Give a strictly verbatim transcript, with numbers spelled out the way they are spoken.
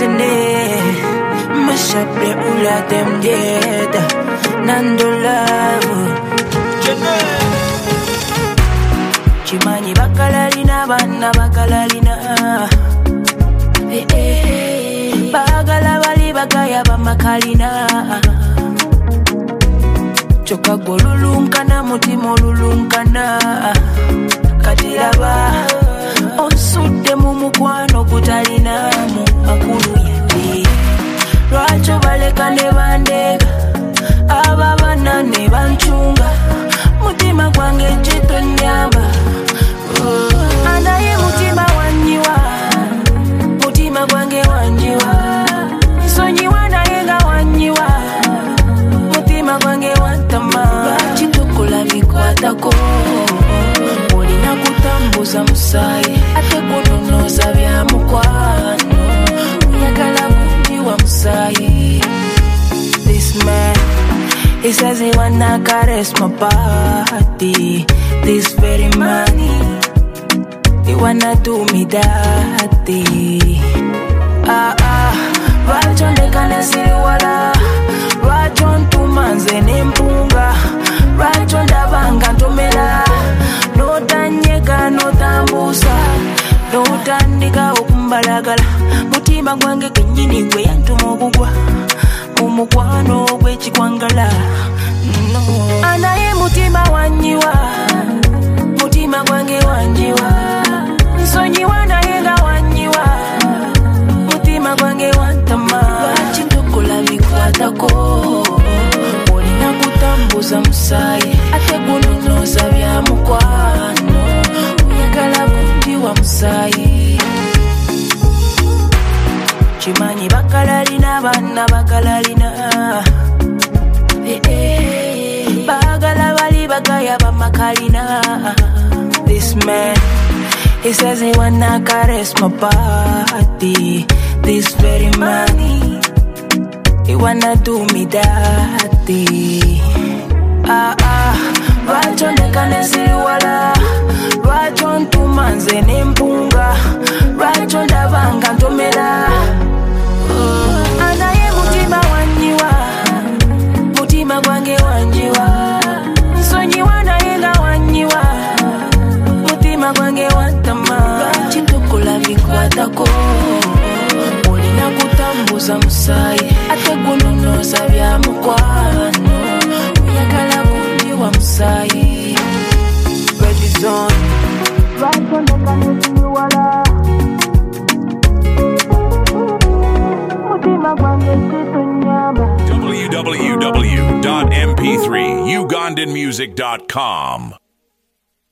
Jenny, Mashape ula dem dead, Nando love. Jenny, Chimani bakalalina, bana bakalalina. Eh eh, bagala bali bagaya bamakalina. Choka golulunkana mutima olulunkana katiraba osudde mu mukwano gutalina mu makulu yandi lwaki baleka ne bandega ababana ne banchunga mutima gwange kitonyamba anaye mutima wanyiwa mutima gwange wanjiwa nsonyiwa naye nga wanyiwa mutima gwange wantama chitokola bikwatako olina kutambuza musayi ate kunonoza bya mukwano oyagala kunjiwa musayi. This man, he says he wanna caress my body. This very money, he wanna do me dirty. Ah ah, vachondeka nesiri wala Rachontu manze nempunga Rachonda vanga ntomela No tanyeka no tambusa No tandika okumbalagala Mutima gwange kenyini gwe yantuma okugwa Mumukwano gwe chikwangala No anaye mutima wanyiwa Mutima gwange wanjiwa Nsonyiwa naye nga wanyiwa Mutima gwange wantama Chitokola bikwatako olina kutambuza musayi ate gunonoza bya mukwano oyagala kunjiwa musayi. Chimanyi bakalalina bana bakalalina eh eh bagala bali bagaya bamakalina. This man, he says he wanna caress my body. This very money, he wanna do me dirty. Ah ah, rachondeka nesiri wala rachontu manze nempunga rachonda vanga ntomela anaye mutima wanyiwa mutima gwange wanjiwa nsonyiwa naye nga wanyiwa mutima gwange wantama chitokola bikwatako olina kutambuza musayi ate gunonoza bya mukwano oyagala kunjiwa musayi. Ready zone rachondeka nesiriwala mutima gwange kitonyamba w w w dot m p three ugandan music dot com